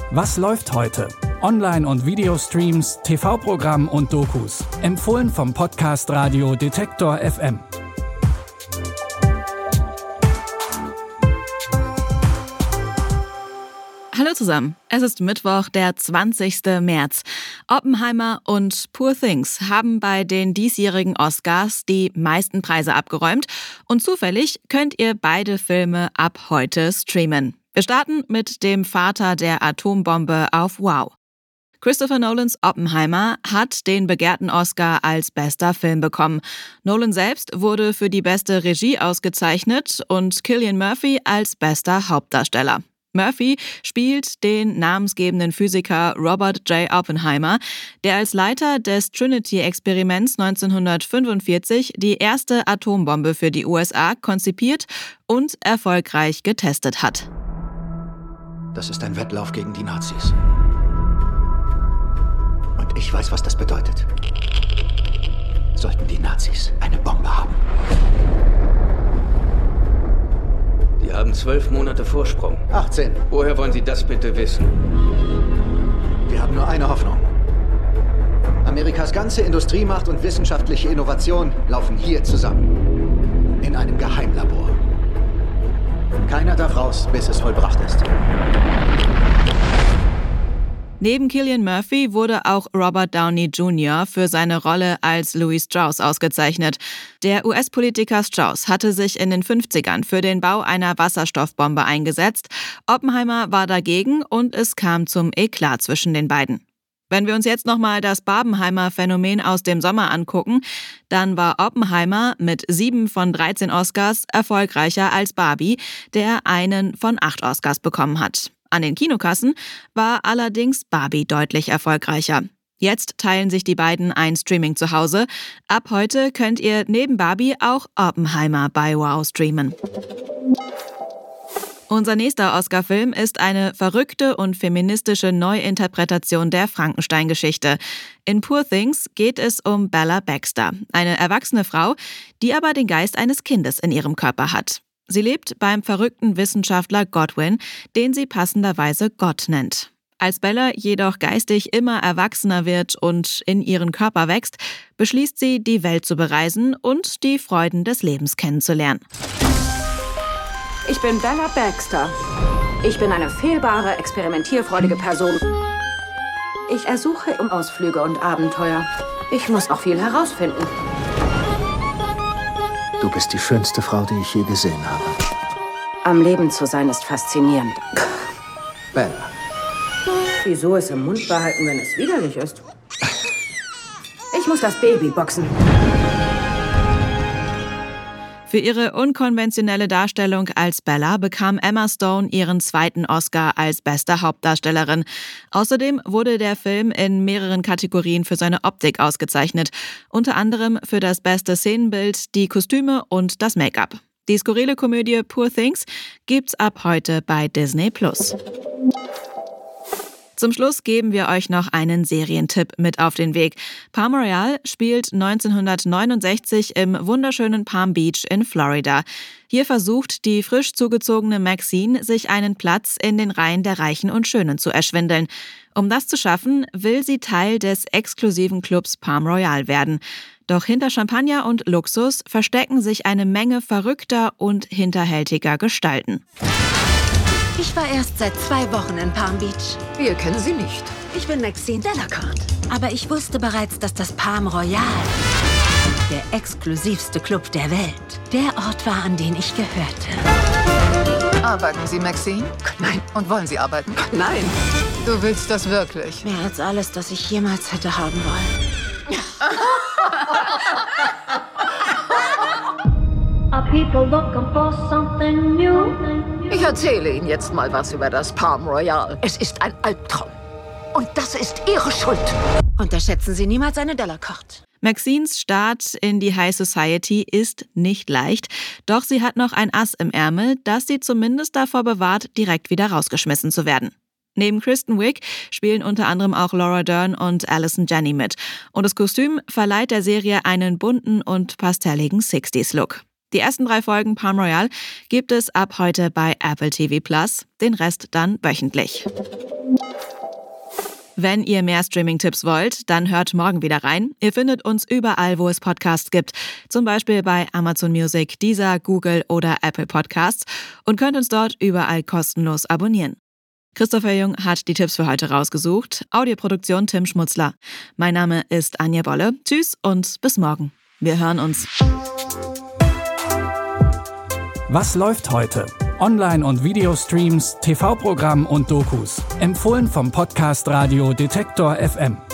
Was läuft heute? Online- und Videostreams, TV-Programm und Dokus. Empfohlen vom Podcast Radio Detektor FM. Hallo zusammen, es ist Mittwoch, der 20. März. Oppenheimer und Poor Things haben bei den diesjährigen Oscars die meisten Preise abgeräumt und zufällig könnt ihr beide Filme ab heute streamen. Wir starten mit dem Vater der Atombombe auf Wow. Christopher Nolans Oppenheimer hat den begehrten Oscar als bester Film bekommen. Nolan selbst wurde für die beste Regie ausgezeichnet und Cillian Murphy als bester Hauptdarsteller. Murphy spielt den namensgebenden Physiker Robert J. Oppenheimer, der als Leiter des Trinity-Experiments 1945 die erste Atombombe für die USA konzipiert und erfolgreich getestet hat. Das ist ein Wettlauf gegen die Nazis. Und ich weiß, was das bedeutet. Sollten die Nazis eine Bombe haben. Die haben 12 Monate Vorsprung. 18. Woher wollen Sie das bitte wissen? Wir haben nur eine Hoffnung. Amerikas ganze Industriemacht und wissenschaftliche Innovation laufen hier zusammen. In einem Geheimlabor. Keiner darf raus, bis es vollbracht ist. Neben Cillian Murphy wurde auch Robert Downey Jr. für seine Rolle als Louis Strauss ausgezeichnet. Der US-Politiker Strauss hatte sich in den 50ern für den Bau einer Wasserstoffbombe eingesetzt. Oppenheimer war dagegen und es kam zum Eklat zwischen den beiden. Wenn wir uns jetzt nochmal das Barbenheimer-Phänomen aus dem Sommer angucken, dann war Oppenheimer mit 7 von 13 Oscars erfolgreicher als Barbie, der einen von 8 Oscars bekommen hat. An den Kinokassen war allerdings Barbie deutlich erfolgreicher. Jetzt teilen sich die beiden ein Streaming zu Hause. Ab heute könnt ihr neben Barbie auch Oppenheimer bei Wow streamen. Unser nächster Oscar-Film ist eine verrückte und feministische Neuinterpretation der Frankenstein-Geschichte. In Poor Things geht es um Bella Baxter, eine erwachsene Frau, die aber den Geist eines Kindes in ihrem Körper hat. Sie lebt beim verrückten Wissenschaftler Godwin, den sie passenderweise Gott nennt. Als Bella jedoch geistig immer erwachsener wird und in ihren Körper wächst, beschließt sie, die Welt zu bereisen und die Freuden des Lebens kennenzulernen. Ich bin Bella Baxter. Ich bin eine fehlbare, experimentierfreudige Person. Ich ersuche um Ausflüge und Abenteuer. Ich muss auch viel herausfinden. Du bist die schönste Frau, die ich je gesehen habe. Am Leben zu sein ist faszinierend. Bella. Wieso es im Mund behalten, wenn es widerlich ist? Ich muss das Baby boxen. Für ihre unkonventionelle Darstellung als Bella bekam Emma Stone ihren zweiten Oscar als beste Hauptdarstellerin. Außerdem wurde der Film in mehreren Kategorien für seine Optik ausgezeichnet, unter anderem für das beste Szenenbild, die Kostüme und das Make-up. Die skurrile Komödie Poor Things gibt's ab heute bei Disney+. Zum Schluss geben wir euch noch einen Serientipp mit auf den Weg. Palm Royale spielt 1969 im wunderschönen Palm Beach in Florida. Hier versucht die frisch zugezogene Maxine, sich einen Platz in den Reihen der Reichen und Schönen zu erschwindeln. Um das zu schaffen, will sie Teil des exklusiven Clubs Palm Royale werden. Doch hinter Champagner und Luxus verstecken sich eine Menge verrückter und hinterhältiger Gestalten. Ich war erst seit 2 Wochen in Palm Beach. Wir kennen sie nicht. Ich bin Maxine Delacourt. Aber ich wusste bereits, dass das Palm Royale der exklusivste Club der Welt, der Ort war, an den ich gehörte. Arbeiten Sie, Maxine? Nein. Und wollen Sie arbeiten? Nein. Du willst das wirklich? Mehr als alles, das ich jemals hätte haben wollen. Ich erzähle Ihnen jetzt mal was über das Palm Royale. Es ist ein Albtraum. Und das ist Ihre Schuld. Unterschätzen Sie niemals eine Delacourt. Maxines Start in die High Society ist nicht leicht, doch sie hat noch ein Ass im Ärmel, das sie zumindest davor bewahrt, direkt wieder rausgeschmissen zu werden. Neben Kristen Wiig spielen unter anderem auch Laura Dern und Allison Janney mit. Und das Kostüm verleiht der Serie einen bunten und pastelligen 60s-Look. Die ersten 3 Folgen Palm Royale gibt es ab heute bei Apple TV+, den Rest dann wöchentlich. Wenn ihr mehr Streaming-Tipps wollt, dann hört morgen wieder rein. Ihr findet uns überall, wo es Podcasts gibt. Zum Beispiel bei Amazon Music, Deezer, Google oder Apple Podcasts und könnt uns dort überall kostenlos abonnieren. Christopher Jung hat die Tipps für heute rausgesucht. Audioproduktion Tim Schmutzler. Mein Name ist Anja Bolle. Tschüss und bis morgen. Wir hören uns. Was läuft heute? Online- und Videostreams, TV-Programm und Dokus. Empfohlen vom Podcast Radio Detektor FM.